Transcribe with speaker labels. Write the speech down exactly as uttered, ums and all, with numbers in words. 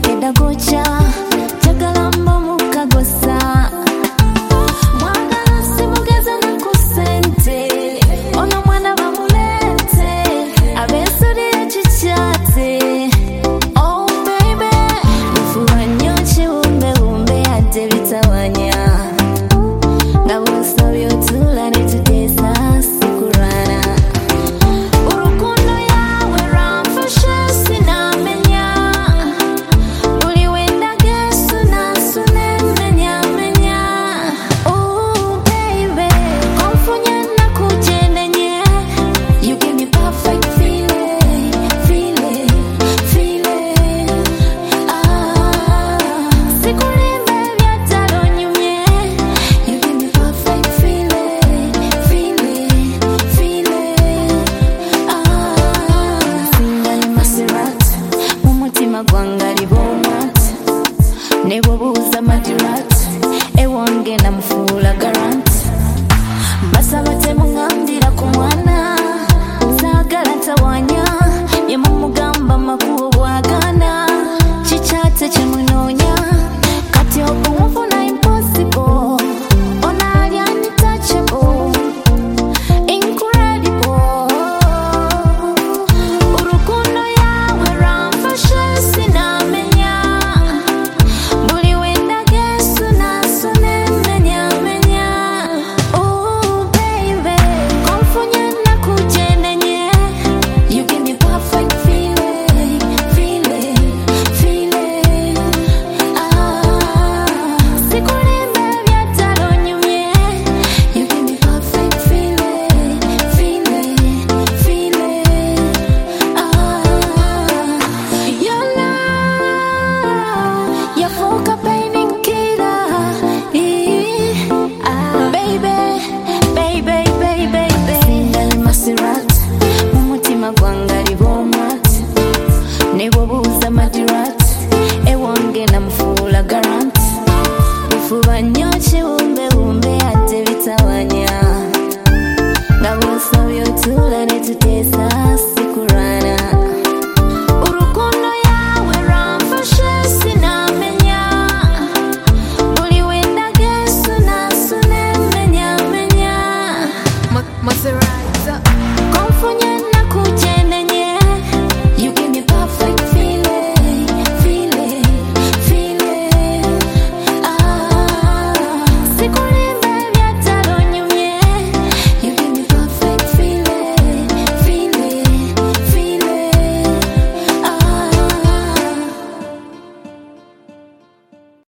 Speaker 1: keda gocha chagalambo mukagosa mwagala simugeza na kusente ona mwana bamulete abesurire chichate oh baby ufuwa nyoche umbe umbe ate bitawanya ngabo sabyo tulane tutesa sikurana urukundo yawe ramfasha sinamenya uliwenda gesu nasune menya menya oh baby komfunya nakujendenye you give me perfect feeling feeling feeling ah sikulimbe byatalonyumye you give me perfect feeling feeling feeling ah singali Maserati mumutima gwangali bomat nebo buza madirat ewange namufula garant basabate mu